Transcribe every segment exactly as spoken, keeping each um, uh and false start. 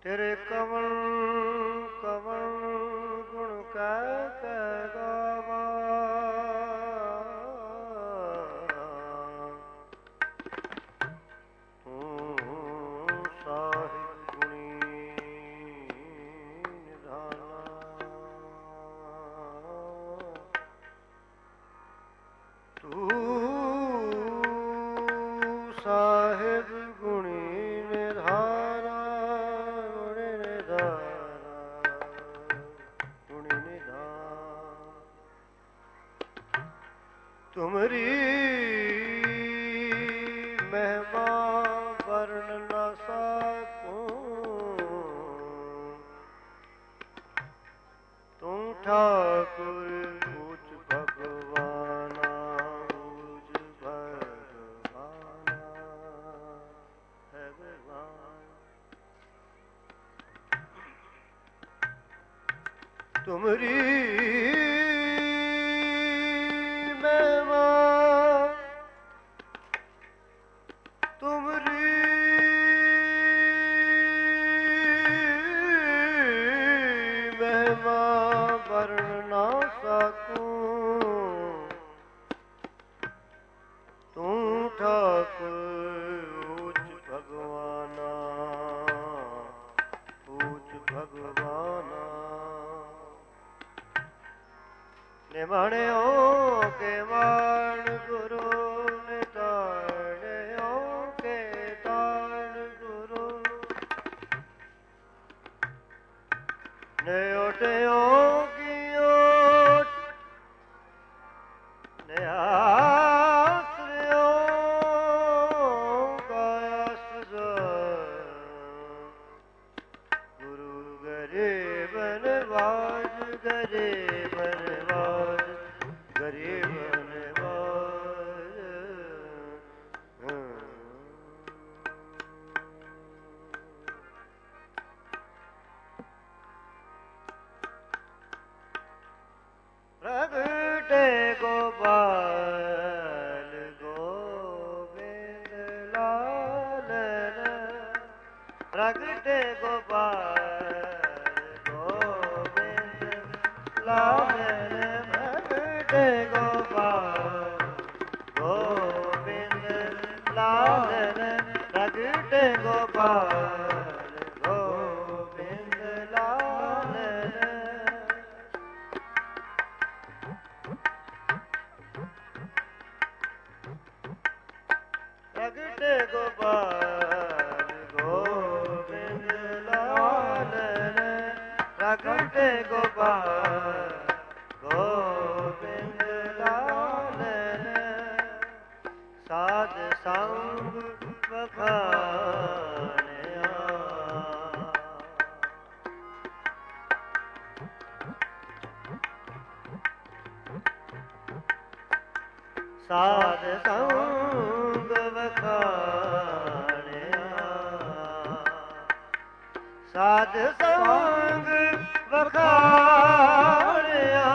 ਤੇਰੇ ਕਵਲ ਕਵਲ ਗੁਣ ਕਹਿ ਕਹਿ ਗਾਵਾ ਤੂੰ ਸਾਹਿਬ ਗੁਣੀ ਨਿਧਾਨਾ ਤੂੰ ਸਾਹਿਬ ਗੁਣੀ ਨਿਧਾਨਾ ਤੁਮਰੀ ਮਹਿਮਾ ਵਰਨ ਨਾ ਸਕੂੰ ਤੂੰ ਠਾਕੁਰ ਊਚ ਭਗਵਾਨਾ ਊਚ ਭਗਵਾਨਾ ਹੈ ਭਗਵਾਨ ਤੁਮਰੀ ਵਰਨ ਨਾ ਸਕੂੰ ਤੂੰ ਠਾਕੁਰ ਊਚ ਭਗਵਾਨਾ ਊਚ ਭਗਵਾਨਾ ਨਿਮਣਿਓ ਕੇ ਵਾਣ ਗੁਰੂ ਨਿਤਾਣਿਓ ਕੇ ਤਾਣ ਗੁਰੂ ਨਿਉਟਿਓ ਪ੍ਰਗਟੇ ਗੋਪਾਲ ਗੋਬਿੰਦ ਲਾਲਨ ਪ੍ਰਗਟੇ ਗੋਪਾਲ ਗੋਬਿੰਦ ਲਾਲਨ ਪ੍ਰਗਟੇ ਗੋਪਾਲ ਗੋਬਿੰਦ ਲਾਲਨ ਪ੍ਰਗਟੇ ਗੋਪਾਲ ਪ੍ਰਗਟੇ ਗੋਪਾਲ ਗੋਬਿੰਦ ਲਾਲਨ ਪ੍ਰਗਟੇ ਗੋਪਾਲ ਗੋਬਿੰਦ ਲਾਲਨ ਸਾਧ ਸੰਗ ਵਖਾਣਿਆ ਸਾਧ ਸੰਗ ਵਖਾਣਿਆ ਸਾਧ ਸੰਗ ਵਖਾਣਿਆ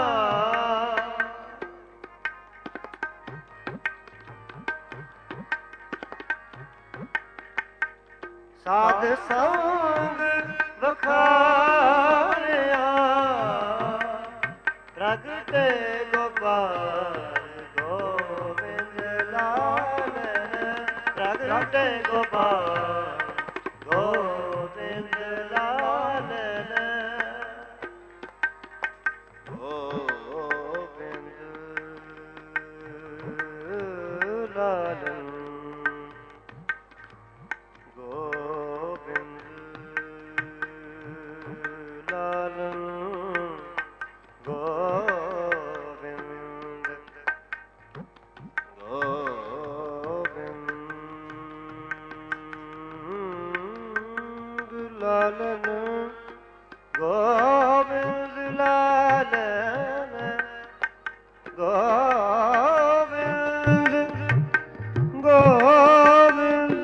ਸਾਧ ਸੰਗ ਵਖਾਣਿਆ ਪ੍ਰਗਟੇ ਗੋਪਾਲ ਪ੍ਰਗਟੇ ਗੋਪਾਲ ਗੋਬਿੰਦ ਲਾਲਨ ਗੋਬਿੰਦ ਲਾਲਨ ਗੋਬਿੰਦ ਲਾਲਨ ਗੋਬਿੰਦ ਲਾਲਨ ਗੋਬਿੰਦ ਲਾਲਨ ਗੋਬਿੰਦ ਗੋਬਿੰਦ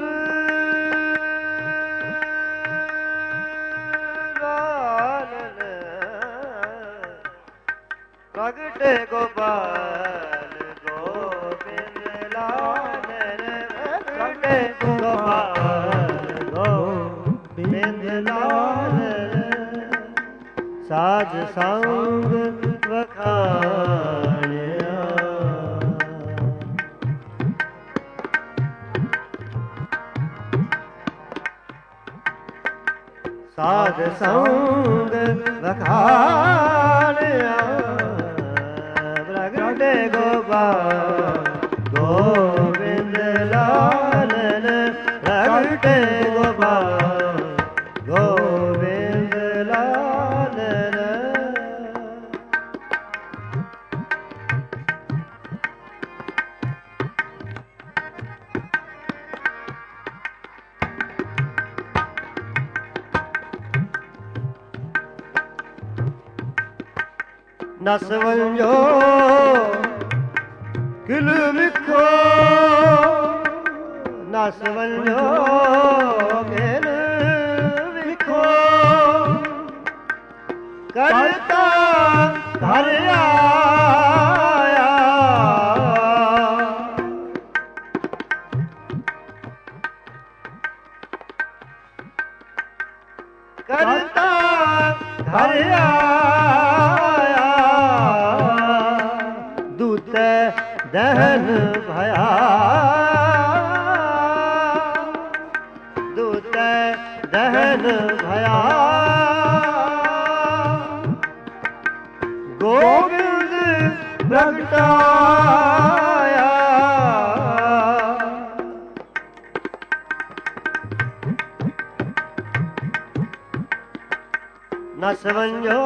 ਲਾਲਨ ਪ੍ਰਗਟੇ ਗੋਪਾਲ ਗੋਬਿੰਦ ਲਾਲਨ ਪ੍ਰਗਟੇ ਗੋਪਾਲ ਗੋਬਿੰਦ ਲਾਲਨ ਸਾਜ ਸੰਗ ਵਖਾਣਿਆ। ਸਾਜ ਸੰਗ ਵਖਾਣਿਆ ਪ੍ਰਗਟੇ ਗੋਪਾਲ ਗੋਬਿੰਦ ਲਾਲਨ ਪ੍ਰਗਟੇ ਗੋਪਾਲ ਗੋਬਿੰਦ ਲਾਲਨ। ਨਸ ਵੰਜੋ ਕਿਲ ਵਿਖੋ ਨਸ ਵੰਜੋ ਕਿਲ ਵਿਖੋ ਕਰਤਾ ਘਰ ਆਇਆ ਕਰਤਾ ਘਰ ਆਇਆ ਦਹਨ ਭਇਆ ਦੂਤ ਦਹਨ ਭਇਆ ਗੋਬਿੰਦ ਪ੍ਰਗਟਾਇਆ ਨਸ ਵੰਜੋ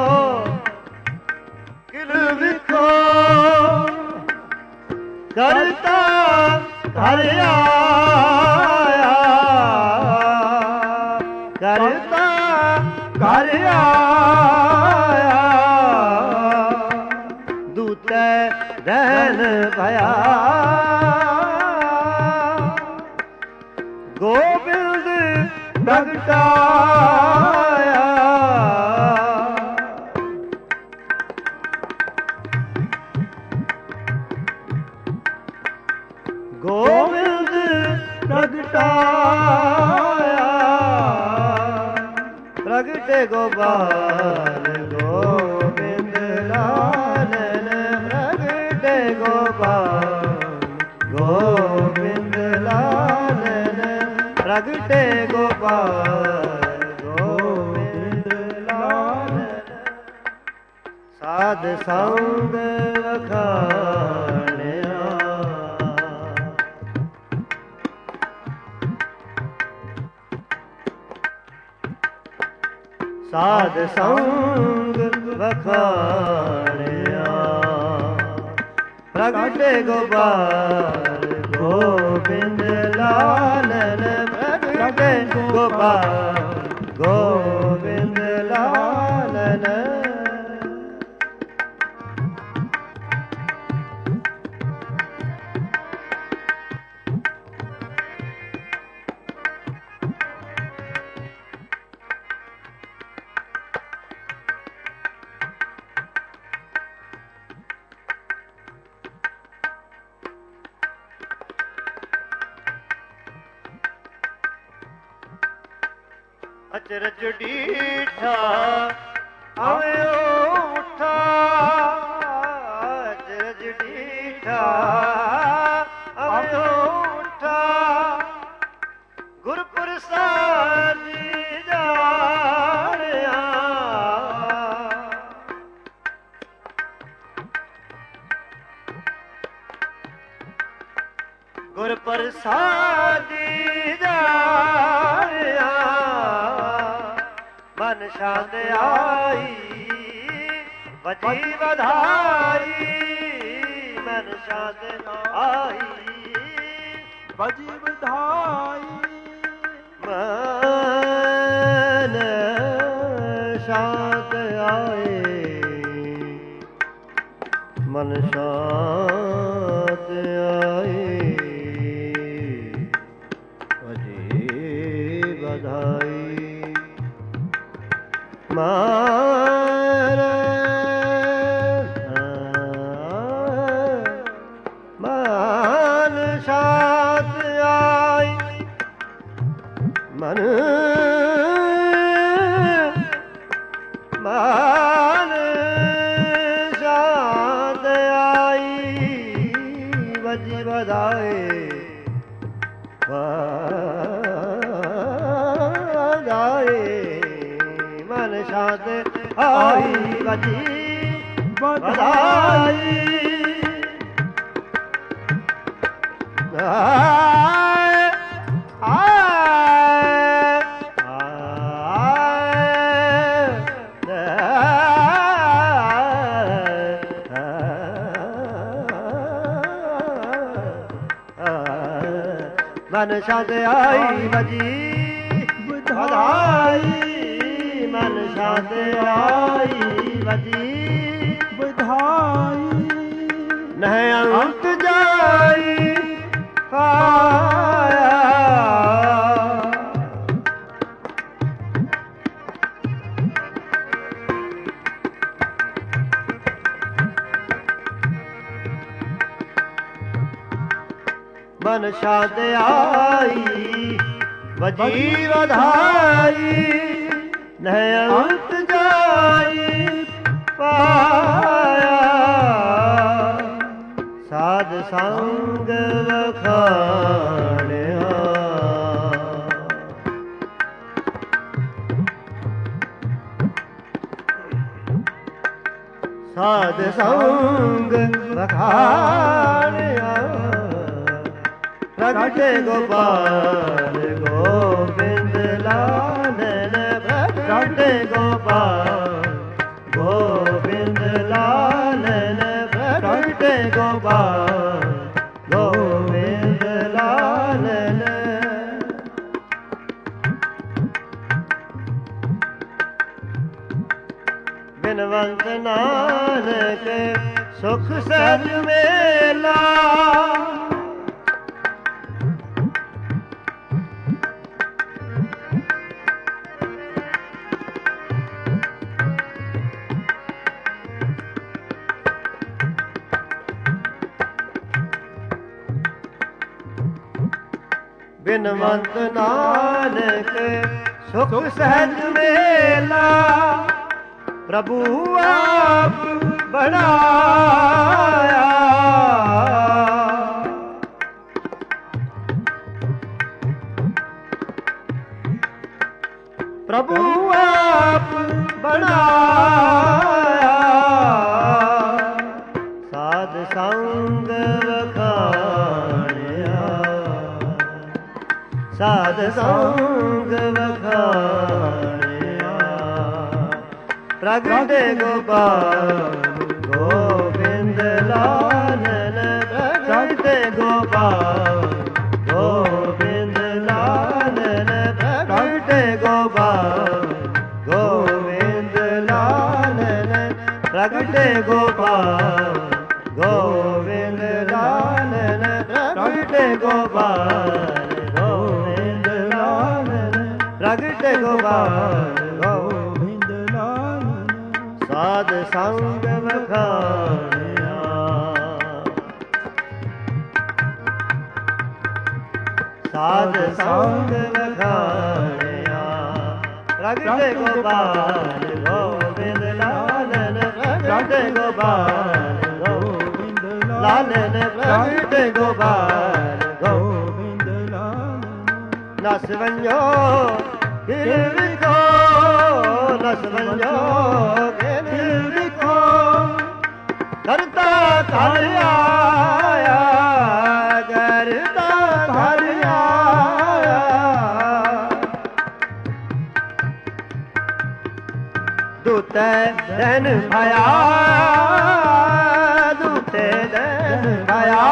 ਕਿਲ ਵਿਖੋ ਕਰਤਾ ਘਰ ਆਇਆ ਕਰਤਾ ਘਰ ਆਇਆ ਦੂਤ ਦਹਨ ਭਇਆ ਗੋਬਿੰਦ ਪ੍ਰਗਟਾਇਆ ਗੋਬਿੰਦ ਪ੍ਰਗਟਾਇਆ ਪ੍ਰਗਟੇ ਗੋਪਾਲ ਗੋਬਿੰਦ ਲਾਲਨ ਪ੍ਰਗਟੇ ਗੋਪਾਲ ਗੋਬਿੰਦ ਲਾਲਨ ਪ੍ਰਗਟੇ ਗੋਪਾਲ ਗੋਬਿੰਦ ਲਾਲਨ ਸਾਧ ਸੰਗ ਵਖਾਣਿਆ ਸਾਧ ਸੰਗ ਵਖਾਣਿਆ ਪ੍ਰਗਟੇ ਗੋਪਾਲ ਗੋਬਿੰਦ ਲਾਲਨ ਪ੍ਰਗਟੇ ਗੋਪਾਲ ਗੋਬਿੰਦ ਲਾਲਨ ਅਚਰਜ ਡੀਠਾ ਆਇਓ ਉਠਾ ਅਚਰਜ ਡੀਠਾ ਆਇਓ ਉਠਾ ਗੁਰ ਪ੍ਰਸਾਦਿ ਜਾਣਿਆ ਗੁਰ ਪ੍ਰਸਾਦਿ ਜਾਣਿਆ ਮਨ ਸ਼ਾਂਤ ਆਈ ਵਜੀ ਵਧਾਈ ਮਨ ਸ਼ਾਂਤ ਆਈ ਵਜੀ ਵਧਾਈ ਮਨ ਸ਼ਾਂਤ ਆਏ ਮਨ ਸ਼ਾਂਤ ਆਏ ਵਜੀ ਵਧਾਈ ਮਨ ਮਨ ਸ਼ਾਂਤ ਆਈ ਮਨ ਮਨ ਸ਼ਾਂਤ ਆਈ ਵਜੀ ਵਧਾਏ ਵਧਾਏ ਮਨ ਸ਼ਾਂਤ ਆਈ ਵਜੀ ਵਧਾਈ ਆਏ ਆਏ ਮਨ ਸ਼ਾਂਤ ਆਈ ਵਜੀ ਵਧਾਈ ਮਨ ਸ਼ਾਂਤ ਆਈ ਵਜੀ ਵਧਾਈ ਨਹਿ ਅੰਤ ਜਾਈ ਪਾਇਆ ਮਨ ਸ਼ਾਂਤ ਆਈ ਵਜੀ ਵਧਾਈ ਨਹਿ ਅੰਤ ਜਾਈ ਪਾਇਆ ਸਾਧ ਸੰਗ ਵਖਾਣਿਆ ਸਾਧ ਸੰਗ ਵਖਾਣਿਆ ਪ੍ਰਗਟੇ ਗੋਪਾਲ ਗੋਬਿੰਦ ਲਾਲਨ ਪ੍ਰਗਟੇ ਗੋਪਾਲ ਗੋਬਿੰਦ ਲਾਲਨ ਪ੍ਰਗਟੇ ਗੋਪਾਲ ਗੋਬਿੰਦ ਲਾਲਨ ਬਿਨਵੰਤ ਨਾਨਕ ਸੁਖ ਸਹਿਜ ਮੇਲਾ ਬਿਨਵੰਤ ਨਾਨਕ ਸੁਖ ਸਹਿਜ ਮੇਲਾ ਪ੍ਰਭੂ ਆਪ ਬਣਾਇਆ ਪ੍ਰਭੂ ਆਪ ਬਣਾਇਆ ਸਾਧ ਸੰਗ ਵਖਾਣਿਆ ਸਾਧ ਸੰਗ ਵਖਾਣਿਆ ਪ੍ਰਗਟੇ ਗੋਪਾਲ ਗੋਬਿੰਦ ਲਾਲਨ ਪ੍ਰਗਟੇ ਗੋਪਾਲ ਗੋਬਿੰਦ ਲਾਲਨ ਪ੍ਰਗਟੇ ਗੋਪਾਲ ਗੋਬਿੰਦ ਲਾਲਨ ਪ੍ਰਗਟੇ ਗੋਪਾਲ ਗੋਬਿੰਦ ਲਾਲਨ ਪ੍ਰਗਟੇ ਗੋਪਾਲ ਗੋਬਿੰਦ ਲਾਲਨ ਪ੍ਰਗਟੇ ਗੋਪਾਲ ਗੋਬਿੰਦ ਲਾਲਨ ਸਾਧ ਸੰਗ ਵਖਾਣਿਆ ਸਾਧ ਸੰਗ ਵਖਾਣਿਆ ਪ੍ਰਗਟੇ ਗੋਪਾਲ ਗੋਬਿੰਦ ਲਾਲਨ ਪ੍ਰਗਟੇ ਗੋਪਾਲ ਗੋਬਿੰਦ ਲਾਲਨ ਪ੍ਰਗਟੇ ਗੋਪਾਲ ਗੋਬਿੰਦ ਲਾਲਨ ਨਸ ਵੰਜੋ ਗਿਰ ਵਿਖੋ ਨਸ ਵੰਜੋ ਗਿਰ ਵਿਖੋ ਕਰਤਾ ਘਰ ਆਇਆ ਕਰਤਾ ਘਰ ਆਇਆ ਦੂਤੈ ਦੈਨ ਭਾਇਆ ਦੂਤੇ ਦੈਨ ਭਾਇਆ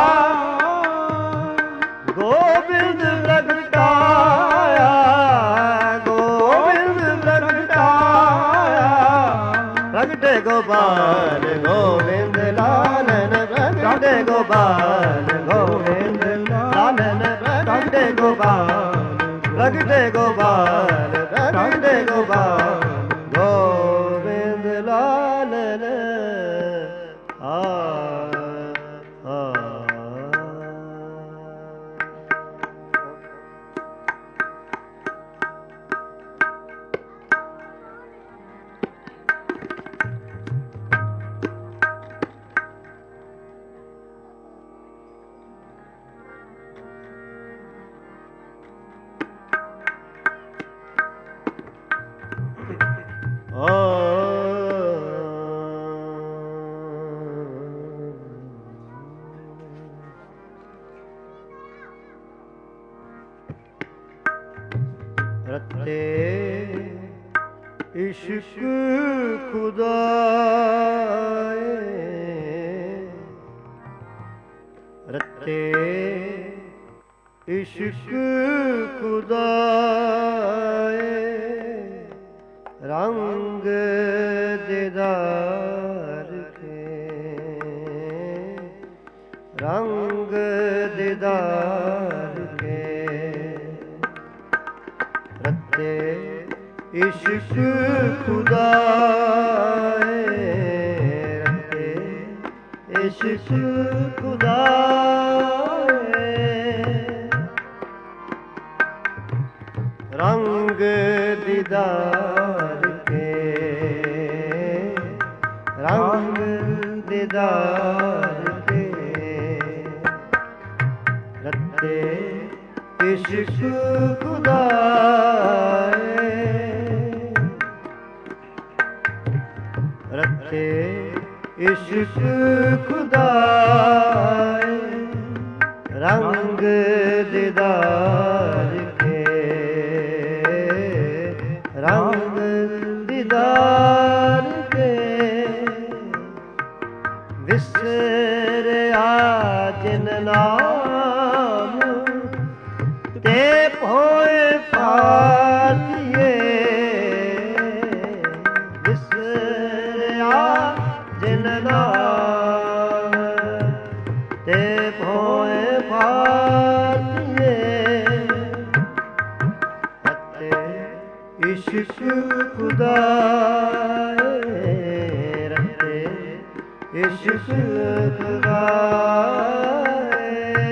ਗੋਬਿੰਦ ਪ੍ਰਗਟਾਇਆ ਗੋਬਿੰਦ ਪ੍ਰਗਟਾਇਆ ਪ੍ਰਗਟੇ ਗੋਪਾਲ ਗੋਬਿੰਦ ਲਾਲਨ ਪ੍ਰਗਟੇ ਗੋਪਾਲ ਗੋਬਿੰਦ ਲਾਲਨ ਪ੍ਰਗਟੇ ਗੋਪਾਲ ਪ੍ਰਗਟੇ ਗੋਪਾਲ ਪ੍ਰਗਟੇ ਗੋਪਾਲ ਗੋਬਿੰਦ ਲਾਲਨ ਆ ਆ ਖੁਦਾਏ ਰੱਤੇ ਇਸ਼ਕ ਖੁਦਾਏ ਰੰਗ ਦੀਦਾਰ ਕੇ ਰੰਗ ਦੀਦਾਰ ਕੇ ਰੱਤੇ ਇਸ਼ਕ ਖੁਦਾਏ ਰੱਤੇ ਇਸ਼ਕ ਖੁਦਾਏ ਰੰਗ ਦੀਦਾਰ ਕੇ ਰੰਗ ਦੀਦਾਰ ਕੇ ਰੱਤੇ ਇਸ਼ਕ ਖੁਦਾਏ ਰੱਤੇ ਇਸ਼ਕ ਖੁਦਾਏ ਰੰਗ ਦੀਦਾਰ ਕੇ ਰੰਗ ਦੀਦਾਰ ਕੇ ਵਿਸਰਿਆ ਜਿਨ ਨਾਮ ਤੇ ਭੋਏ ਪਾਤੀਏ ਵਿਸਰਿਆ ਜਿਨ ਨਾਮ ਤੇ ਭੋਏ ਪਾਤੀਏ ਅਤੇ ਇਸ਼ਕ ਖੁਦਾਏ ਰੱਤੇ ਇਸ਼ਕ ਖੁਦਾਏ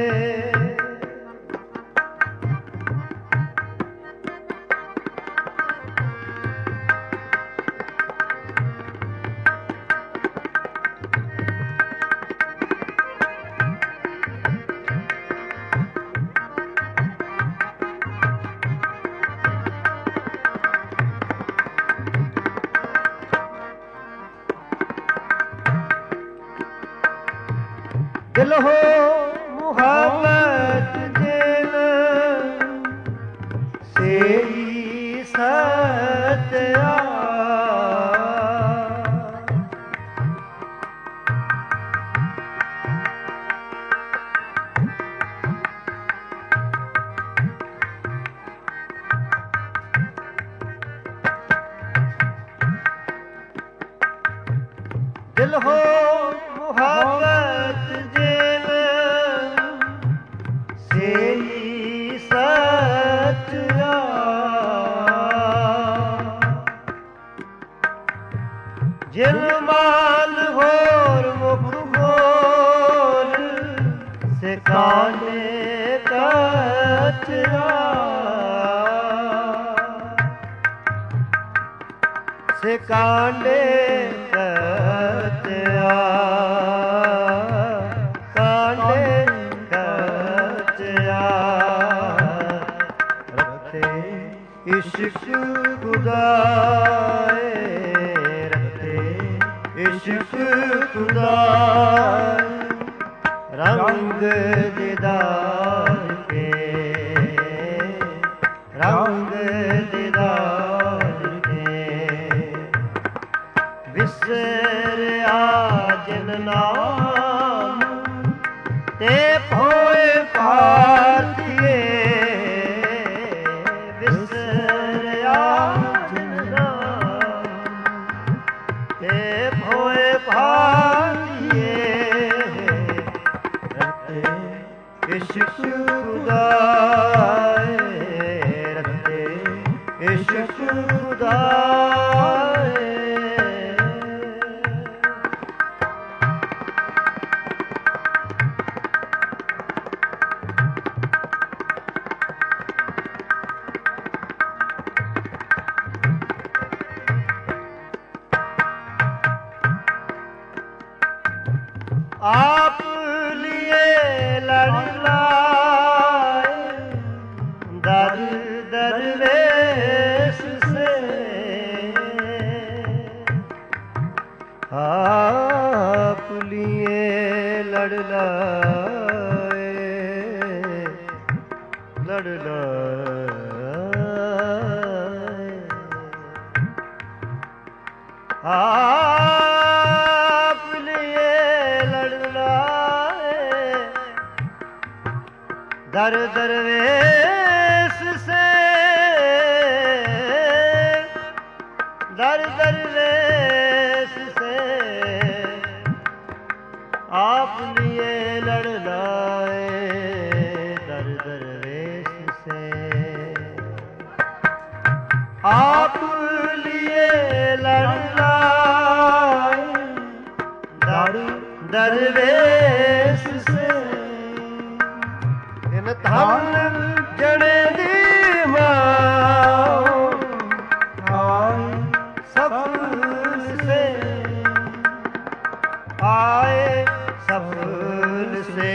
ਦਿਲ ਹੋ ਮੁਹੱਬਤ ਜਿਨ ਸੇਈ ਸਤਿਆ ਦਿਲ ਹੋ ਮੁਹੱਬਤ ਜਿਨ ਸੇਈ ਸਤਿਆ ਜਿਨ ਮਾਲ ਹੋਰ ਮੁਖ ਬੋਲ ਸਿਕਾਨੇ ਕਚਰਾ ਸਿਕਾਨੇ ਕਚਰਾ ਕਾਂਡੇ ਕਚਰਾ ਰੱਤੇ ਇਸ਼ਕ ਖੁਦਾਏ ਰੱਤੇ ਇਸ਼ਕ ਖੁਦਾਏ ਰੰਗ ਦੀਦਾਰ ਕੇ ਰੰਗ ਦੀਦਾਰ ਕੇ ਵਿਸਰਿਆ ਜਿਨ ਨਾਮ ਤੇ ਭੋਏ ਪਾਤੀਏ ਵਿਸਰਿਆ ਜਿਨ ਨਾਮ ਤੇ ਭੋਏ ਪਾਤੀਏ ਰੱਤੇ ਇਸ਼ਕ ਖੁਦਾਏ ਰੱਤੇ ਇਸ਼ਕ ਖੁਦਾਏ आप लिए लड़ लाए दर दरवेश से आप लिए लड़ लाए लड़ लाए आप लिए लड़ना है दर दरवेश से, दर दरवेश से आप लिए लड़ना है दर दरवेश से, आप लिए लड़ना दर दरवेश से। इन धन जने दी मां आए सफल से, आए सफल से,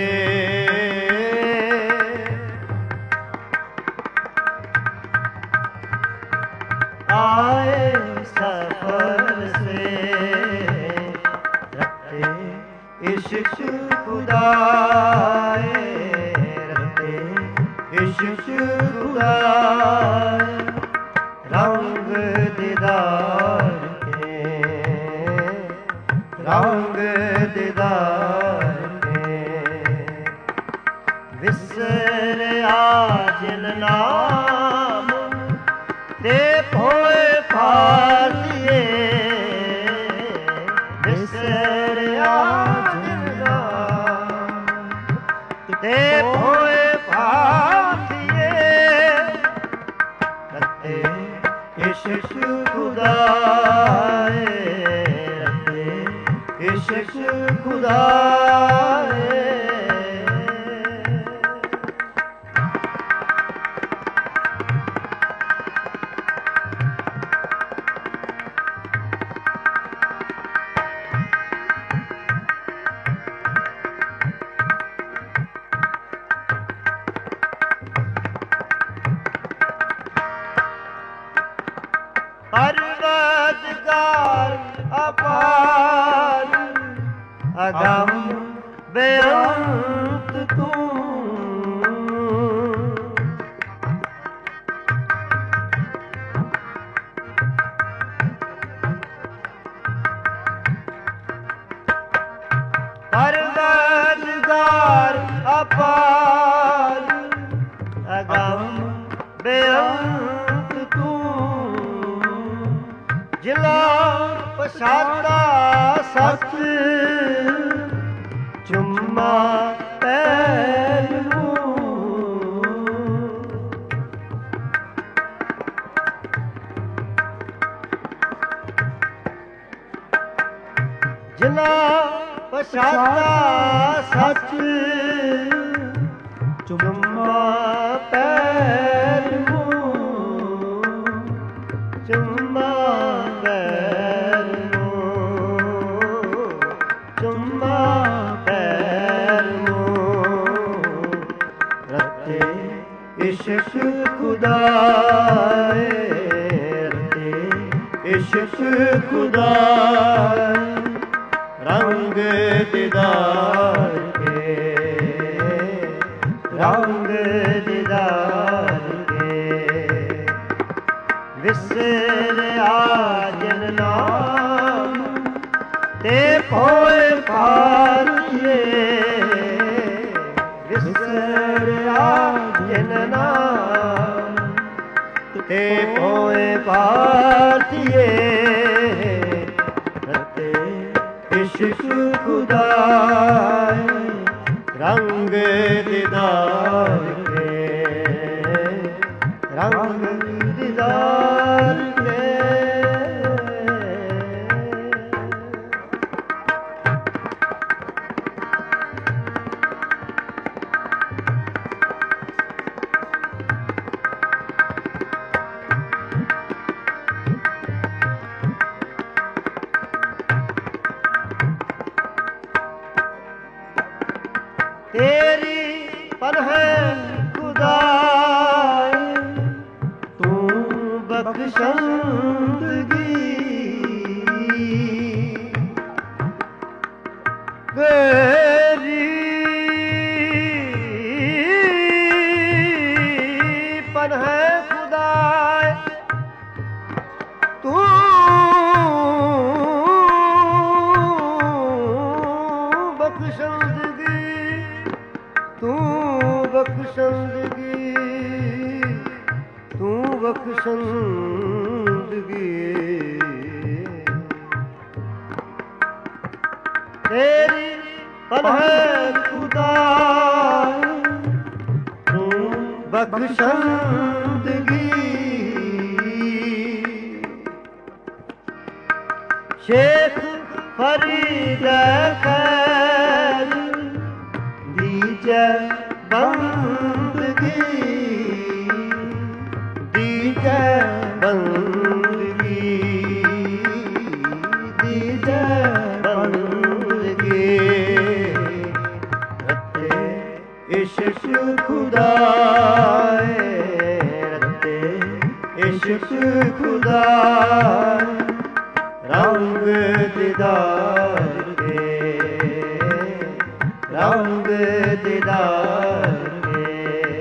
आए सफल से। रखते इश्क खुदाए, रखते इश्क खुदाए, रंग दीदार के, रंग दीदार के। विसर आजिल नाम ते भोए फालिए, विसर आजिल नाम ते भोए फालिए। रखते इश्क खुदाए, रखते इश्क खुदाए। परवरदिगार अपार अगम बेअंत तू, परवरदिगार अपार अगम बेअंत तू। जिला पछाता सच चुम्मा पैर नूं, जिला पछाता सच चुम्मा पैर नूं, चुम्मा पैर नूं, चुम्मा पैर नूं। रखते इश्क खुदाए, रखते इश्क खुदाए, रंग दीदार के, रंग दीदार के। विसर आजिल नाम ते भोए फालिए, विसर आजिल नाम ते भोए फालिए। रखते इश्क खुदाए, रंग दीदार के, रंग दीदार के। तेरी पन्ह ਬਖਸ਼ੰਦਗੀ ਤੇਰੀ ਪਨਾਹ ਖੁਦਾ ਤੂੰ ਬਖਸ਼ੰਦਗੀ ਸ਼ੇਖ ਫਰੀਦ ਖੈਰ ਦੀਜੈ ਬੰਦਗੀ ਦੀਜੈ ਬੰਦਗੀ ਦੀਜੈ ਬੰਦਗੀ ਰੱਤੇ ਇਸ਼ਕ ਖੁਦਾਏ ਰੱਤੇ ਇਸ਼ਕ ਖੁਦਾਏ ਰੰਗ ਦੀਦਾਰ ਕੇ ਰੰਗ ਦੀਦਾਰ ਕੇ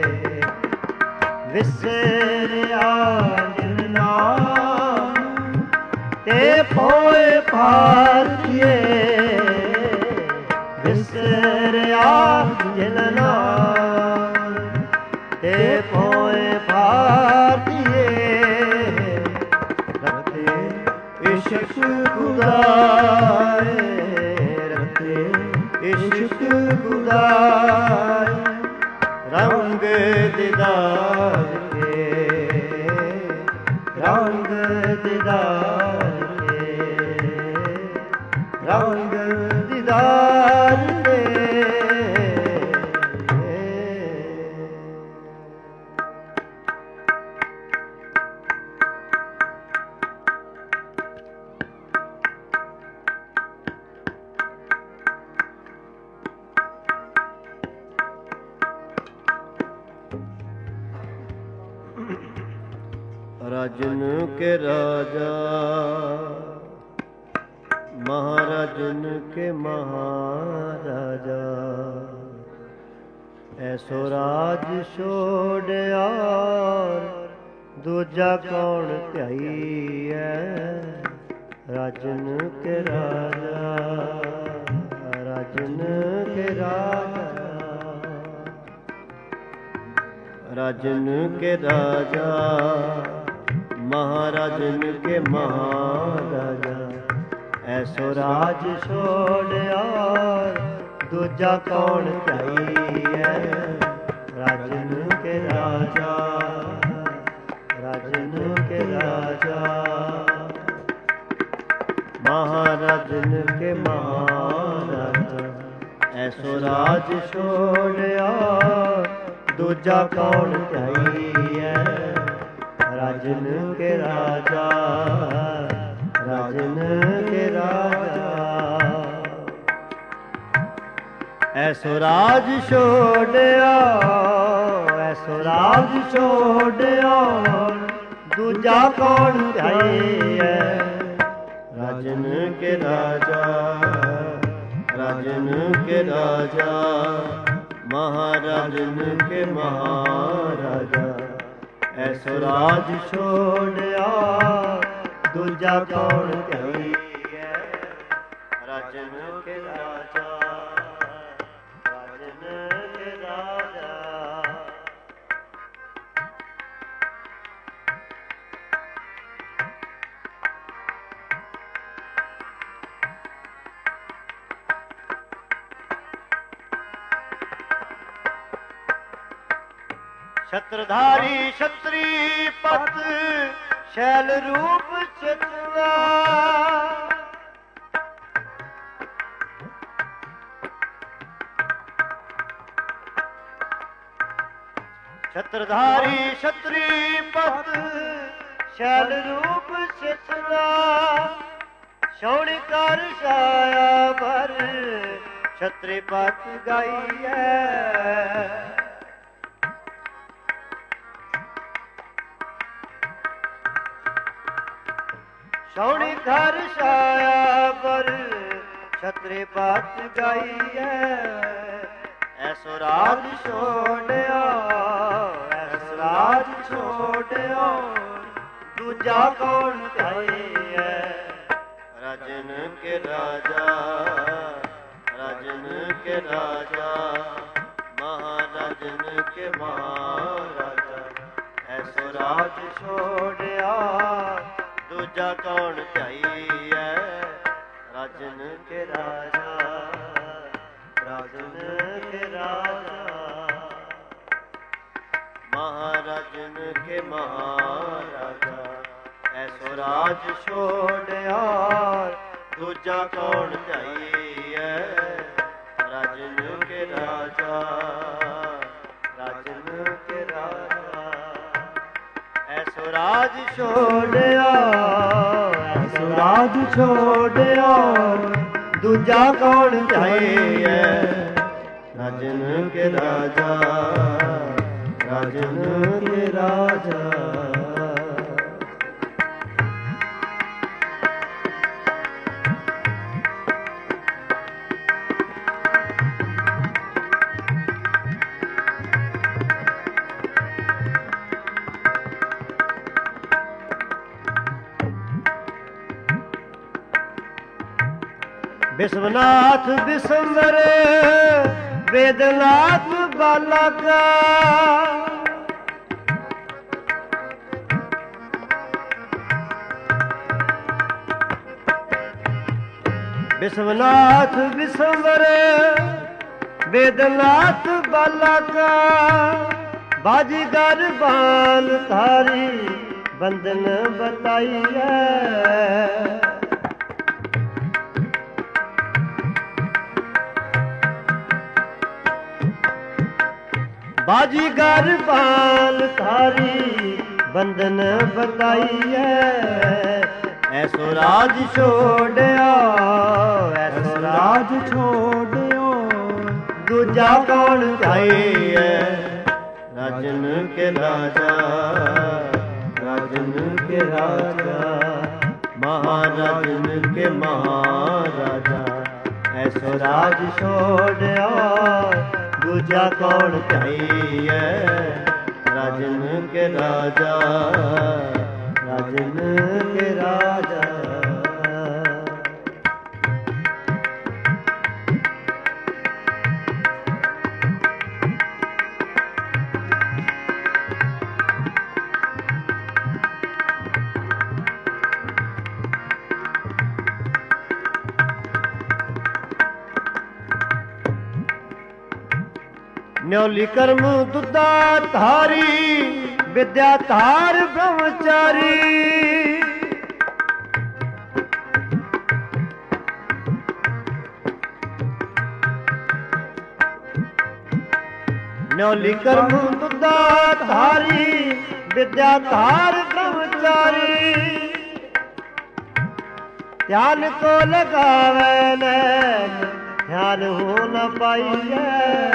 ਵਿਸਰਿਆ ਜਿਨ ਨਾਮ ਤੇ ਪੋਏ ਭਾਰਤੀਏ ਵਿਸਰਿਆ ਜਿਨ ਨਾਮ ਤੇ ਪੋਏ ਭਾਰਤੀਏ ਰੱਤੇ ਇਸ਼ਕ ਖੁਦਾਏ ਰੱਤੇ ਇਸ਼ਕ ਖੁਦਾਏ ਰੰਗ ਦੀਦਾਰ ਕੇ ਰੰਗ ਦੀਦਾਰ ਕੇ ਰੰਗ ਦੀਦਾਰ ਕੇ राजन के राजा महाराजन के महाराजा ऐसो राज छोड़िया दूजा कौन ध्याईऐ राजन के राजा राजन के राजा राजन के राजा महाराजन के महाराजा ऐसो राज छोड़िया दूजा कौन ध्याईऐ राजन के राजा राजन के राजा महाराजन के महाराजा ऐसो राज छोड़िया दूजा कौन ध्याईऐ राजन के राजा राजन के राजा ऐसो राज छोड़िया ऐसो राज छोड़िया दूजा कौन ध्याईऐ राजन के राजा राजन के राजा महाराजन के महाराजा ऐसो राज छोड़िया दूजा कौन ध्याईऐ राजन के राजा राजन के राजा छत्रधारी क्षत्री पत शैल रूप चितवा छत्रधारी क्षत्री पत शैल रूप चितवा शौण कर छाया पर क्षत्री पत गाइए सौणी घर छाया पर छतरी पात गाइए ऐसो राज छोड़िया ऐसो राज छोड़िया दूजा कौन ध्याईऐ राजन के राजा राजन के राजा महाराजन के महाराजा ऐसो ਰਾਜ ਛੋੜਿਆ ਦੂਜਾ ਕੌਣ ਧਿਆਈਐ ਰਾਜਨ ਕੇ ਰਾਜਾ ਰਾਜਨ ਕੇ ਰਾਜਾ ਮਹਾਰਾਜਨ ਕੇ ਮਹਾਰਾਜਾ ਐਸੋ ਰਾਜ ਛੋੜਿਆ ਦੂਜਾ ਕੌਣ ਧਿਆਈਐ ਰਾਜਨ ਕੇ ਰਾਜਾ ਰਾਜਨ ਕੇ ਰਾਜਾ ਐਸੋ ਰਾਜ ਛੋੜਿਆ ਐਸੋ ਰਾਜ ਛੋੜਿਆ ਦੂਜਾ ਕੌਣ ਧਿਆਈਐ ਰਾਜਨ ਕੇ ਰਾਜਾ ਰਾਜਨ ਕੇ ਰਾਜਾ ਵਿਸ਼ਵਨਾਥ ਵਿਸੰਵਰ ਵੇਦਨਾਥ ਬਾਲਕਾ ਵਿਸ਼ਵਨਾਥ ਵਿਸੰਵਰ ਵੇਦਨਾਥ ਬਾਲਕਾ ਬਾਜੀਗਰ ਬਾਲ ਧਾਰੀ ਬੰਧਨ ਬਤਾਈਐ ਬਾਜੀਗਰ ਬਾਲ ਧਾਰੀ ਬੰਧਨ ਬਤਾਈਐ ਐਸੋ ਰਾਜ ਛੋੜਿਆ ਐਸੋ ਰਾਜ ਛੋੜਿਓ ਦੂਜਾ ਕੌਣ ਧਿਆਈਐ ਰਾਜਨ ਕੇ ਰਾਜਾ ਰਾਜਨ ਕੇ ਰਾਜਾ ਮਹਾਰਾਜਨ ਕੇ ਮਹਾਰਾਜਾ ਐਸੋ ਰਾਜ ਛੋੜਿਆ ਦੂਜਾ ਕੌਣ ਧਿਆਈਐ ਰਾਜਨ ਕੇ ਰਾਜਾ ਰਾਜਨ ਕੇ ਰਾਜਾ ਨਿਉਲੀ ਕਰਮ ਦੁੱਧਾ ਧਾਰੀ ਵਿਦਿਆ ਧਾਰ ਬ੍ਰਹਮਚਾਰੀ ਨਿਉਲੀ ਕਰਮ ਦੁੱਧਾ ਧਾਰੀ ਵਿਦਿਆ ਧਾਰ ਬ੍ਰਹਮਚਾਰੀ ਧਿਆਨ ਕੋ ਲਗਾਵੇ ਲੈ ਧਿਆਨ ਹੋ ਨ ਪਾਈਐ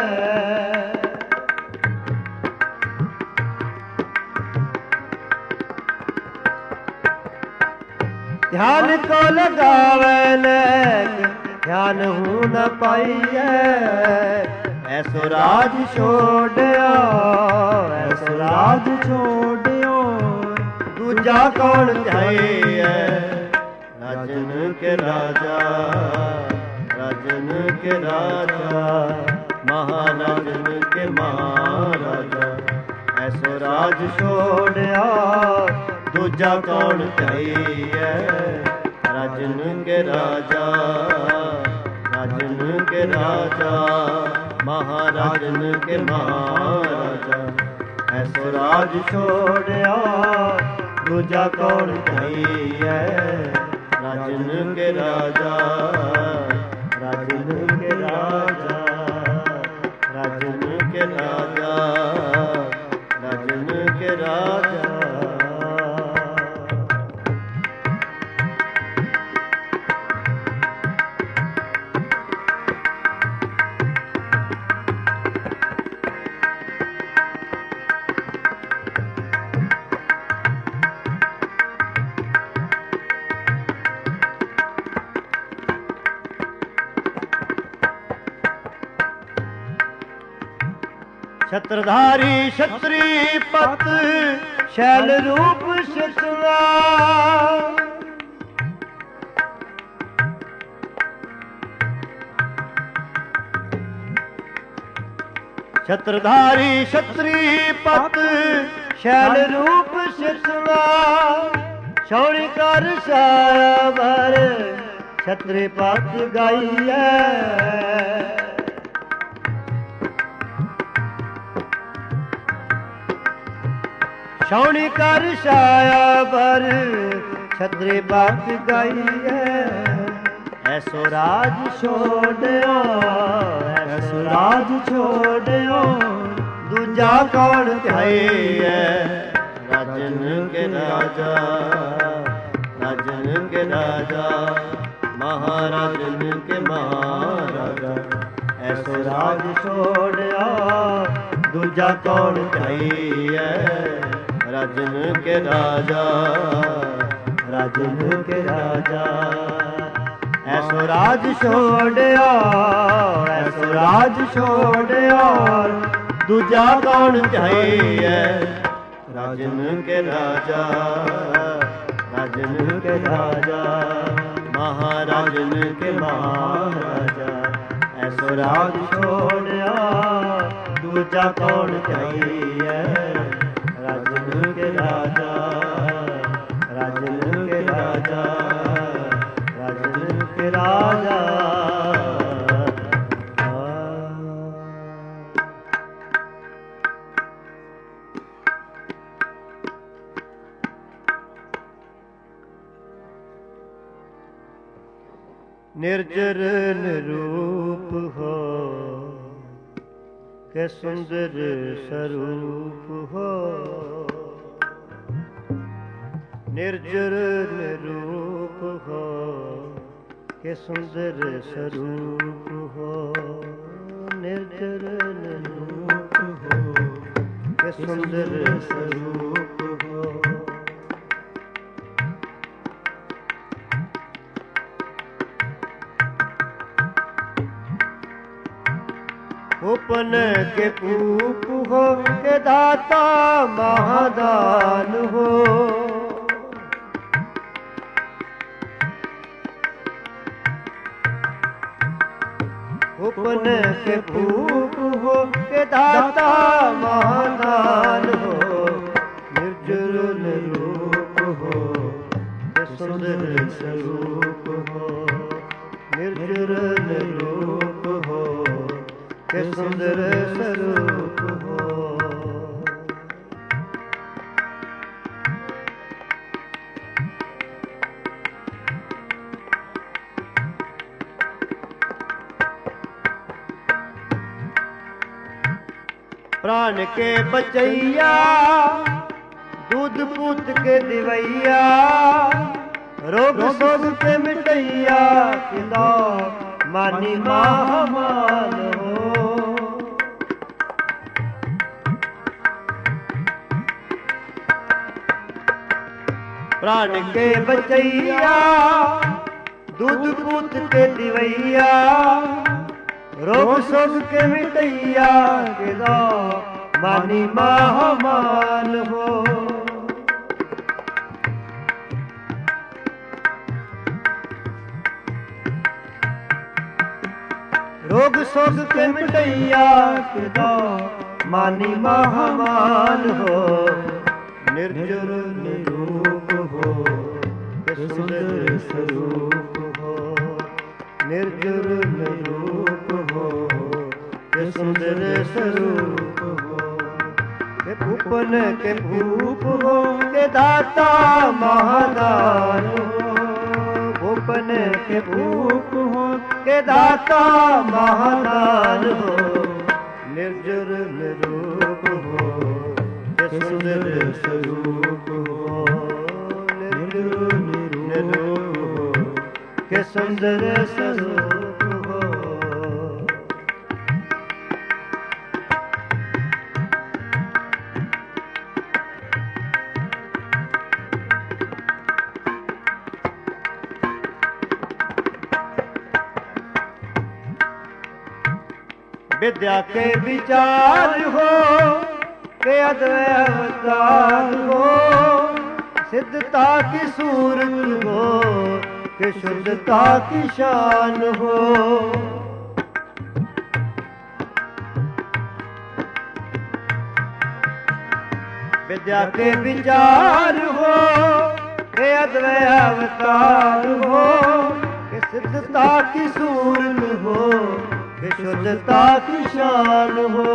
ਧਿਆਨ ਕੋ ਲਗਾਵੇ ਨੈਕ ਧਿਆਨ ਹੂ ਨ ਪਾਈਐ ਐਸੋ ਰਾਜ ਛੋੜਿਆ ਐਸੋ ਰਾਜ ਛੋੜਿਓ ਦੂਜਾ ਕੌਣ ਧਿਆਈਐ ਰਾਜਨ ਕੇ ਰਾਜਾ ਰਾਜਨ ਕੇ ਰਾਜਾ ਮਹਾਰਾਜਨ ਕੇ ਮਹਾਰਾਜਾ ਐਸੋ ਰਾਜ ਛੋੜਿਆ ਦੂਜਾ ਕੌਣ ਧਿਆਈਐ ਰਾਜਨ ਕੇ ਰਾਜਾ ਰਾਜਨ ਕੇ ਰਾਜਾ ਮਹਾਰਾਜਨ ਕੇ ਮਹਾਰਾਜਾ ਐਸੋ ਰਾਜ ਛੋੜਿਆ ਦੂਜਾ ਕੌਣ ਧਿਆਈਐ ਰਾਜਨ ਕੇ ਰਾਜਾ ਰਾਜਨ ਕੇ ਰਾਜਾ ਰਾਜਨ ਕੇ ਰਾਜਾ ਰਾਜਨ ਕੇ ਰਾਜਾ ਛਤਰਧਾਰੀ ਛਤਰੀ ਪਤ ਸ਼ੈਲ ਰੂਪ ਸ਼ਿਤਲਾ ਛਤਰਧਾਰੀ ਛਤਰੀ ਪਤ ਸ਼ੈਲ ਰੂਪ शितला छौड़ी कर छाया भर छतरी पत गाइए छौड़ी कर छाया भर छतरी पत गाइए ऐसो राज छोड़ो ऐसो राज छोड़ो दूजा कौन है राजन के राजा राजन के राजा महाराजन के महाराजा ऐसो राज छोड़ो दूजा कौन है राजन के राजा राजन के राजा ऐसो राज छोड़ो ऐसो राज छोड़ो दूजा कौन चाहिए राजन के राजा राजन के राजा महाराजन के महाराजा ऐसो राज छोड़ो दूजा कौन चाहिए राजन के राजा राजन के राजा राजन के राजा निर्जर निरूप हो के सुंदर स्वरूप हो निर्जर निरूप हो के सुंदर स्वरूप हो निर्जर निरूप हो के सुंदर स्वरूप हो उपन के पूप हो के दाता महादान हो उपन के पूप हो के दाता महादान हो निर्जर निरूप हो के सुंदर स्वरूप हो निर्जर निरूप हो के सुंदर स्वरूप हो प्राण के बचैया दूध पूत के दिवैया रोग शोग के मिटैया किलो मानी महामान हो प्राण के बचैया दूध पूत के दिवैया रोग शोग के मिटैया के दो मानी महामान हो रोग शोग के मिटैया के दो मानी महामान हो निर्जर निरूप हो के सुंदर स्वरूप हो निर्जर निरूप हो के सुंदर स्वरूप हो के भूपन के भूप हो के दाता महादान हो भूपन के भूप हो के दाता महादान हो निर्जर निरूप हो के सुंदर स्वरूप हो निर्जर निरूप हो के सुंदर स्वरूप हो विद्या के विचार हो के अद्वैत अवतार हो सिद्धता की सूरत हो कि शुद्धता की शान हो विद्या के विचार हो के अद्वय अवतार हो के सिद्धता की सूरन हो के शुद्धता की शान हो।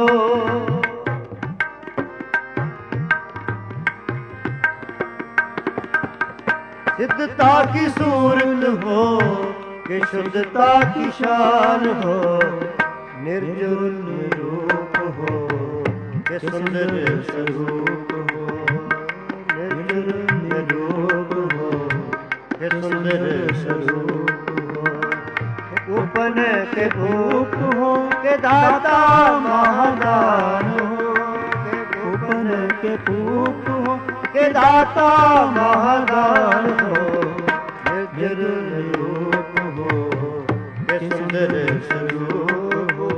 सिद्धता की सूरत हो कि शुद्धता की शान हो, निर्जुल निरूप हो कि सुंदर स्वरूप हो, निर्जुल निरूप हो कि सुंदर स्वरूप हो, उपन के भूप हो के दाता महादान हो, उपन के भूप हो के दाता महादान हो, निर्जुल रूप हो के सुंदर स्वरूप हो।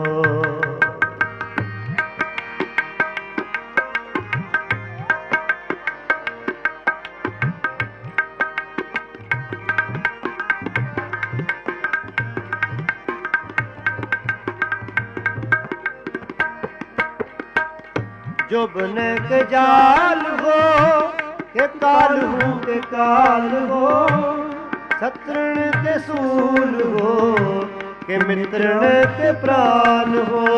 जो बने के जाल हो के काल हो के काल हो, शत्रुण के सूल हो के मित्रण के प्राण हो।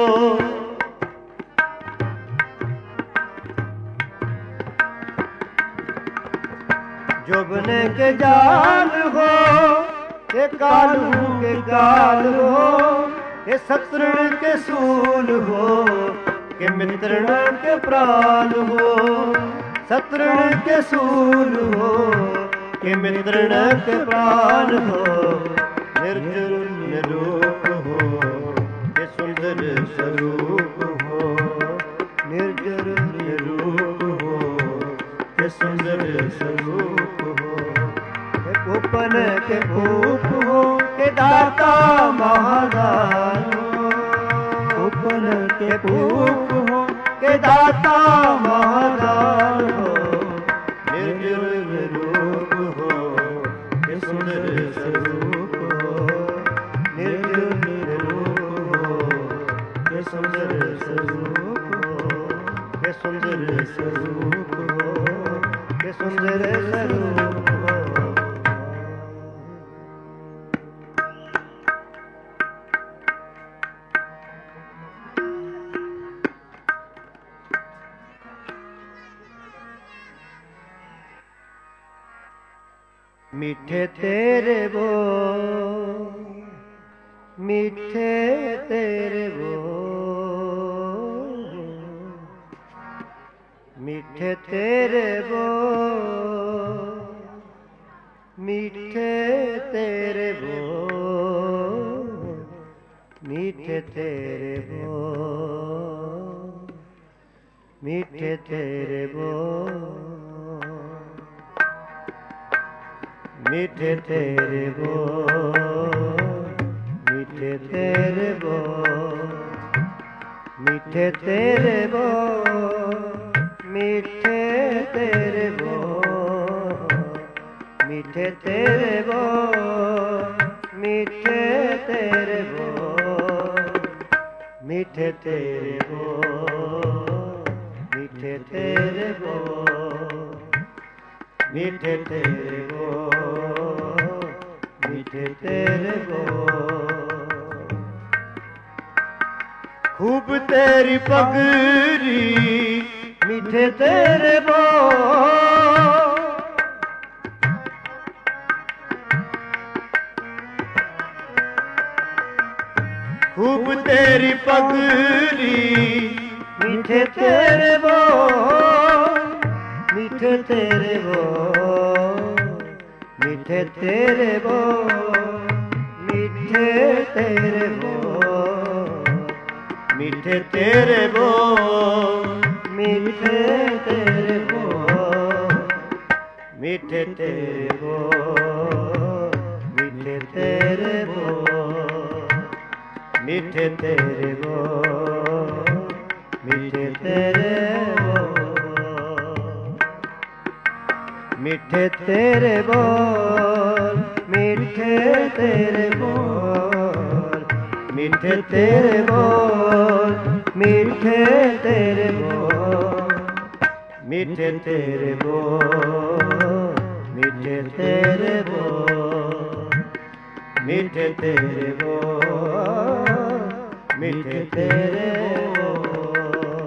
जो बने के जाल हो के काल हो के काल हो, के शत्रुण के सूल हो के मित्रण के प्राण हो, शत्रुण के सूल हो के मित्रण के प्राण हो, निर्जुल निरूप हो के सुंदर स्वरूप हो, निर्जुल निरूप हो के सुंदर स्वरूप हो, उपन के भूप हो के दाता महादान हो, उपन के भूप हो के दाता महादान हो, निर्जुल रूप हो के सुंदर स्वरूप हो, निर्जुल रूप हो के सुंदर स्वरूप हो, के सुंदर स्वरूप हो के सुंदर स्वरूप हो। मीठे तेरे बोल, मीठे तेरे बोल, मीठे तेरे बोल, मीठे तेरे बोल, मीठे तेरे बोल, मीठे तेरे बोल, मीठे तेरे बोल, मीठे तेरे बोल, मीठे तेरे बोल, मीठे तेरे बोल, मीठे तेरे बोल, मीठे तेरे बोल, मीठे तेरे बोल, मीठे तेरे बोल, मीठे तेरे बोल, मीठे तेरे बोल। खूब तेरी पगड़ी मीठे तेरे बोल, खूब तेरी पगड़ी मीठे तेरे बोल, मीठे तेरे बोल, मीठे तेरे बोल, मीठे तेरे बोल, मीठे तेरे बोल, मीठे तेरे बोल, मीठे तेरे बोल, मीठे तेरे बोल, मीठे तेरे बोल, मीठे तेरे बोल, मीठे तेरे बोल, मीठे तेरे बोल, मीठे तेरे बोल, मीठे तेरे बोल, मीठे तेरे बोल, मीठे तेरे बोल, मीठे तेरे बोल, मीठे तेरे बोल।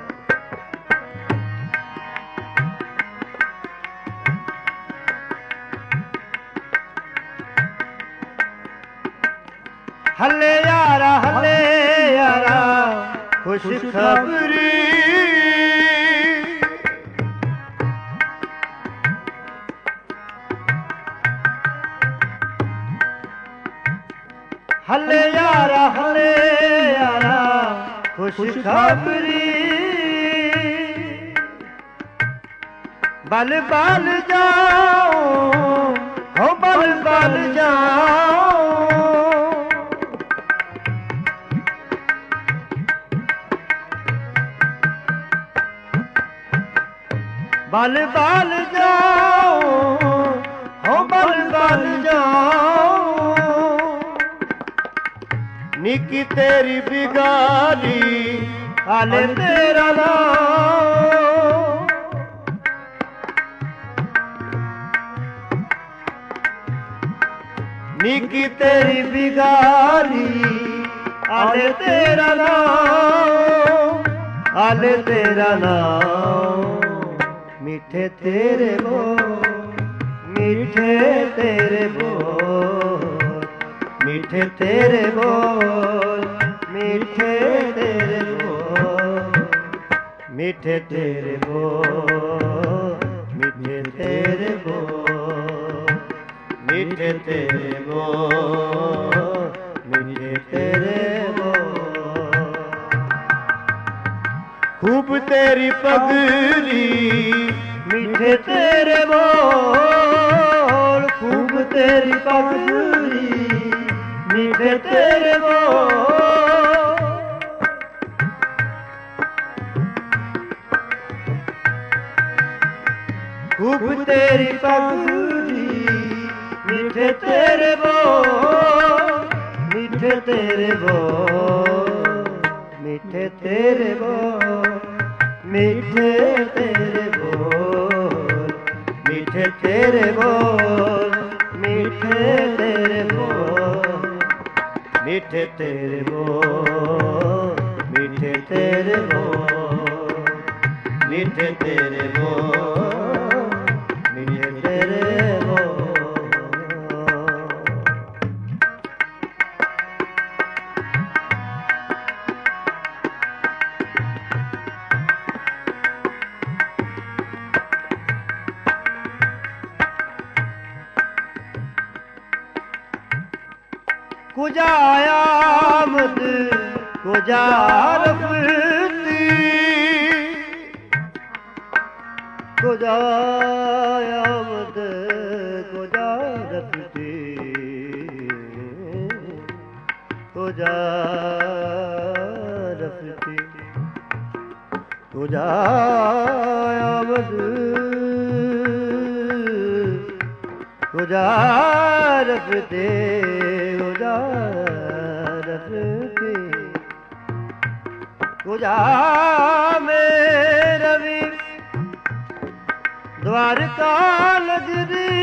हले यारा हले यारा खुश खबरी, हले यारा हले यारा खुश खबरी। बल बल जाओ हो बल बल जाओ, बल बल जाओ हो बल बल जाओ। निकी तेरी बिगारी आले तेरा नाम, निकी तेरी बिगारी आले तेरा नाम, आले तेरा नाम। मीठे तेरे बोल, मीठे तेरे बोल, मीठे तेरे बोल, मीठे तेरे बोल, मीठे तेरे बोल, मीठे तेरे बोल, मीठे तेरे बोल, मीठे तेरे बोल। खूब तेरी पगड़ी मीठे तेरे बोल, खूब तेरी पगड़ी मीठे तेरे बोल। खूब तेरी पगड़ी मीठे तेरे बोल, मीठे तेरे बोल, मीठे तेरे बोल, मीठे तेरे बोल, मीठे तेरे बोल, मीठे तेरे बोल, मीठे तेरे बोल, मीठे तेरे बोल, मीठे तेरे बोल, मीठे तेरे बोल। कुजा आमद कुजा रफ़ती, कुजा आमद कुजा रफ़ती, कुजा रफ़ती, कुजा आमद कुजा रफ़ती, कुजा रफ़ती। कुजा में रवि द्वारका नगरी,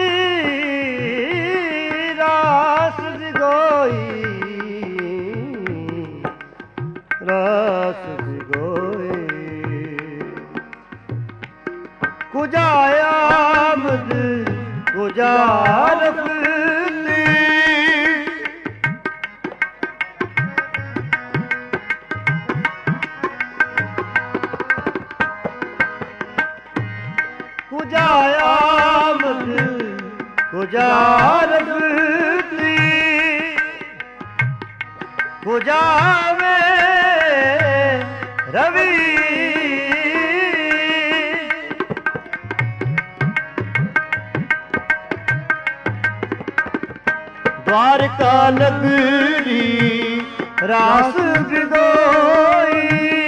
रास भिगोई रास भिगोई। कुजा आमद कुजा रफ़ती, कुजा आमद कुजा रफ़ती। कुजा में रवि द्वारका नगरी रास भिगोई।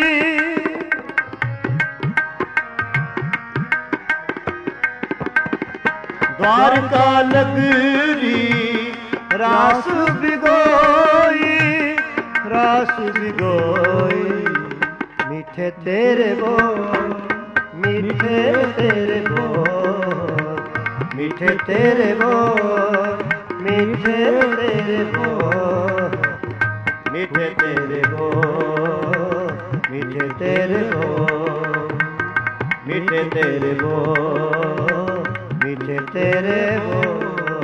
द्वारका नगरी रास भिगोई रास भिगोई। मीठे तेरे बोल ਮਿੱਠੇ ਤੇਰੇ ਬੋਲ, ਮਿੱਠੇ ਤੇਰੇ ਬੋਲ, ਮਿੱਠੇ ਤੇਰੇ ਬੋਲ, ਮਿੱਠੇ ਤੇਰੇ ਬੋਲ, ਮਿੱਠੇ ਤੇਰੇ ਬੋਲ, ਮਿੱਠੇ ਤੇਰੇ ਬੋਲ, ਮਿੱਠੇ ਤੇਰੇ ਬੋਲ।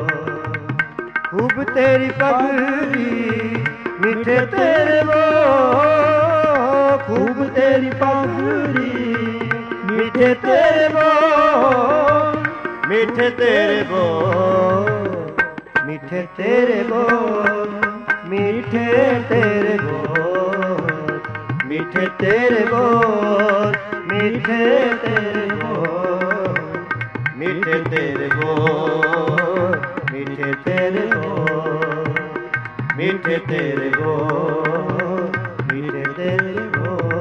ਖੂਬ ਤੇਰੀ ਪਗੜੀ ਮਿੱਠੇ ਤੇਰੇ ਬੋਲ, ਖੂਬ ਤੇਰੀ ਪਗੜੀ ਮਿੱਠੇ ਤੇਰੇ ਬੋਲ, ਮਿੱਠੇ ਤੇਰੇ ਬੋਲ, ਮਿੱਠੇ ਤੇਰੇ ਬੋਲ, ਮਿੱਠੇ ਤੇਰੇ ਬੋਲ, ਮਿੱਠੇ ਤੇਰੇ ਬੋਲ, ਮਿੱਠੇ ਤੇਰੇ ਬੋਲ, ਮਿੱਠੇ ਤੇਰੇ ਬੋਲ, ਮਿੱਠੇ ਤੇਰੇ ਬੋਲ, ਮਿੱਠੇ ਤੇਰੇ ਬੋਲ, ਮਿੱਠੇ ਤੇਰੇ ਬੋਲ।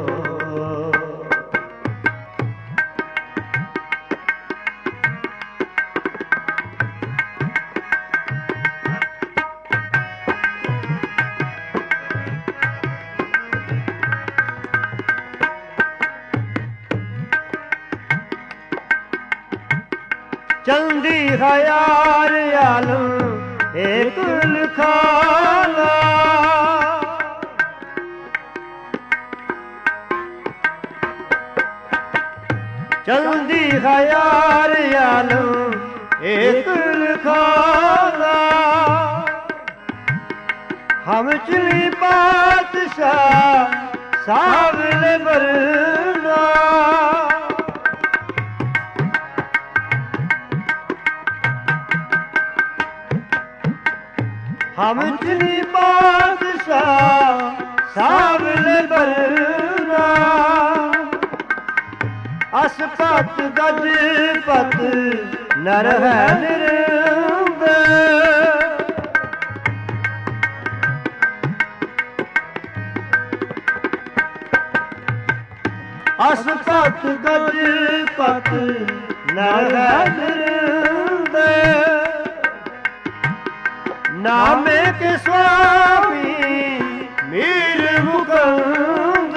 चंदी हयार आलम एक लिखाला, चंदी हयार आलम एक लिखाला, हम चली बादशाह सावले बरना, हम चली बादशाह सावले बरना, अस पत गज पत नर है निरंद, अस पत गज पत नर है निरंद, नामे के स्वामी मीर मुकुंद,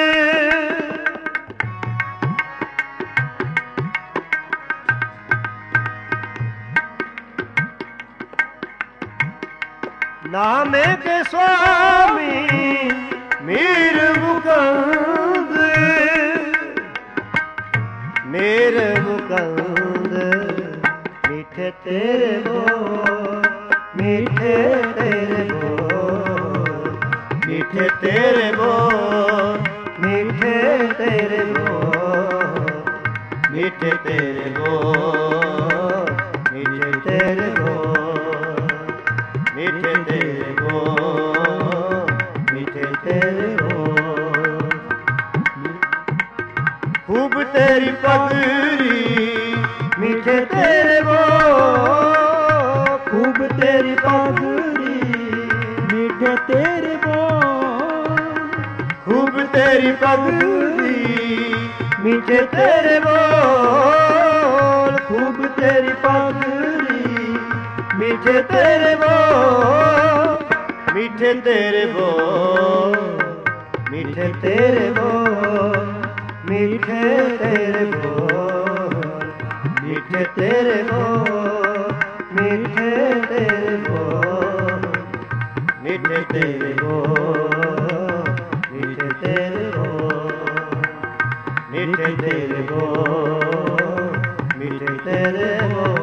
नामे के स्वामी मीर मुकुंद, मीर मुकुंद, मीठे तेरे बोल, मीठे तेरे बोल, मीठे तेरे बोल, मीठे तेरे बोल, मीठे तेरे बोल, मीठे तेरे बोल, मीठे तेरे बोल, मीठे तेरे बोल। खूब तेरी पगड़ी मीठे तेरे बोल, खूब तेरी पगड़ी मीठे तेरे बोल, खूब तेरी पगड़ी मीठे तेरे बोल, खूब तेरी पगड़ी मीठे तेरे बोल, मीठे तेरे बोल, मीठे तेरे बोल, मीठे तेरे बोल, मीठे तेरे बोल, मीठे तेरे बोल, मीठे तेरे बोल, मीठे तेरे बोल, मीठे तेरे बोल, मीठे तेरे बोल।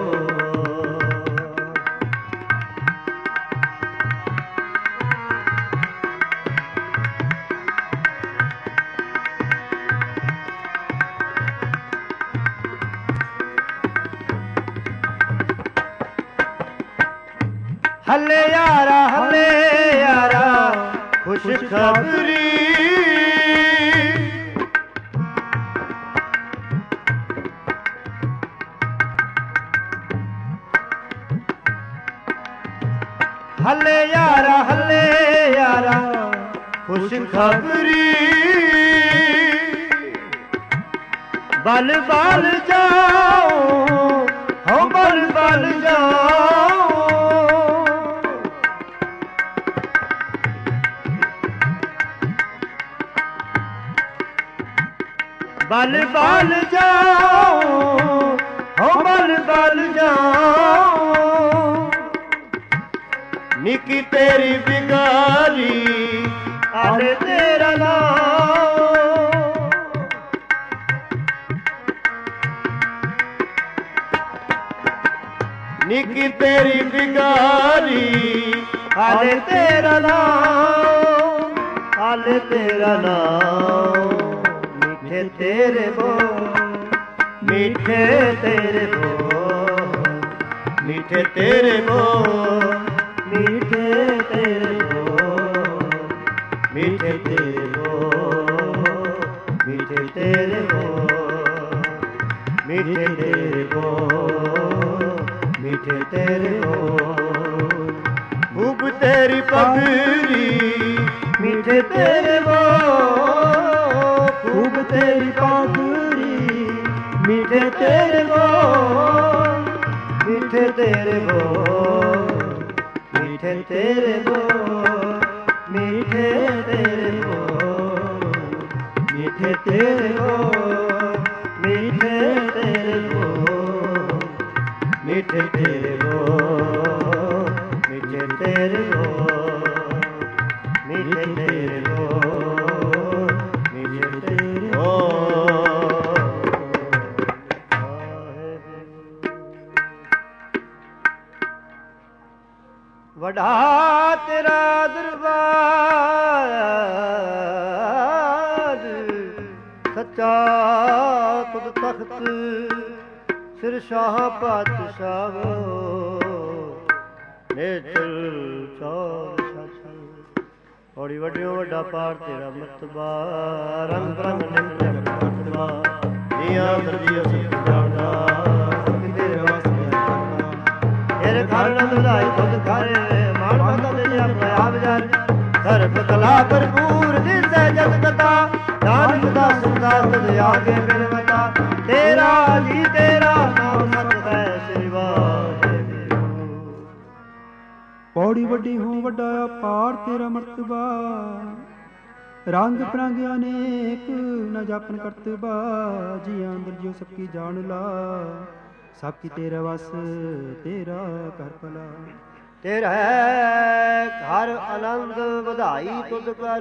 हले यारा हले यारा खुश खबरी, हले यारा हले यारा खुश खबरी, बल बल जाओ हो बल बल जाओ, बल बल जाओ हो बल बल जाओ निकी तेरी बिगारी आले तेरा नाम निकी तेरी बिगारी आले तेरा नाम आले तेरा नाम मीठे तेरे बोल मीठे तेरे बोल मीठे तेरे बोल मीठे तेरे बोल मीठे तेरे बोल मीठे तेरे बोल मीठे तेरे बोल मीठे तेरे बोल खूब तेरी पगड़ी मीठे तेरे बोल खूब तेरी पगड़ी मीठे तेरे बोल मीठे तेरे बोल मीठे तेरे बोल मीठे तेरे बोल मीठे तेरे बोल मीठे तेरे बोल मीठे तेरे बोल मीठे तेरे बोल मीठे तेरे बोल मीठे तेरे बोल। वड़ा तेरा दरबार सच्चा तुद तख्त सिर शाह पातशाह ने चल चौर शासन बड़ी वड्डियों वड्डा पार तेरा मरतबा रंग रंग निंद मरतबा जिया दर्दिया सब जाना तेरे वास्ते तेरे घर न दुलाई खुद घर मान बंदा दे अपना आप जान सर्व कला भरपूर दिस जग कथा नानक दास दास तुझ आगे बिनवता तेरा जी तेरा नाम सत है श्री वाहिगुरू। पौड़ी वड्डी हूँ वड्डा पार तेरा मरतबा रंग बिरंग अनेक न जापन करतबा जी अंदर जो सबकी जान ला सबकी तेरा वस तेरा कर भला तेरा घर आनंद ਵਧਾਈ ਤੁਧ ਕਰ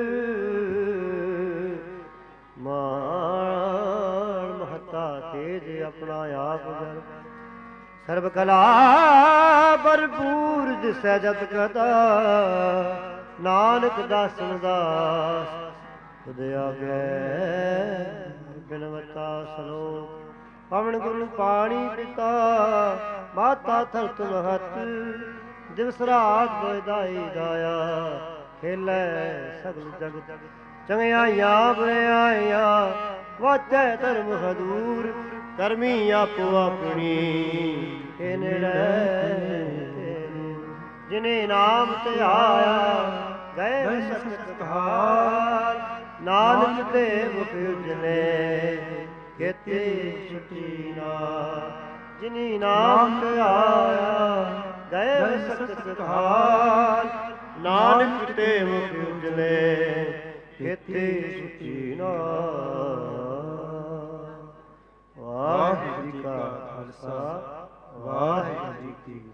ਮਾਣ ਮਹਤਾ ਤੇਜ ਆਪਣਾ ਆਪ ਜਰ ਸਰਬ ਕਲਾ ਭਰਪੂਰ ਦਿਸੈ ਜਤ ਕਥਾ ਨਾਨਕ ਦਾਸਨ ਦਾਸ ਤੁਧ ਆਗੇ ਬਿਨਵਤਾ ਸਲੋਕ ਪਵਨ ਗੁਰੂ ਪਾਣੀ ਪਿਤਾ ਮਾਤਾ ਧਰਤ ਮਹਤ ਦਿਵਸ ਰਾਤ ਦੋਇਦਾਈ ਦਾਇਆ ਖੇਲੇ ਸਗਲ ਜਗਤ ਚੰਗਿਆਈਆਂ ਬੁਰਿਆਈਆਂ ਵਾਚੈ ਧਰਮ ਹਦੂਰ ਕਰਮੀ ਆਪੋ ਆਪਣੀ ਇਹ ਨੇੜੇ ਜਿਨੇ ਨਾਮ ਤੇ ਆਇਆ ਗਏ ਸਖਤ ਕਹਾਰ ਨਾਨਕ ਤੇ ਮੁਖ ਉਜਲੇ ਕੇਤੇ ਛੁਟੀ ਨਾ ਜਿਨੀ ਨਾਮ ਤੇ ਆਇਆ ਗਏ ਸਖਤ ਕਹਾਰ ਨਾਨਕ ਤੇ ਮੁਖ ਉਜਲੇ ਕੇਤੇ ਛੁਟੀ ਨਾ। ਵਾਹਿਗੁਰੂ ਜੀ ਕਾ ਖਾਲਸਾ ਵਾਹਿਗੁਰੂ ਜੀ ਕੀ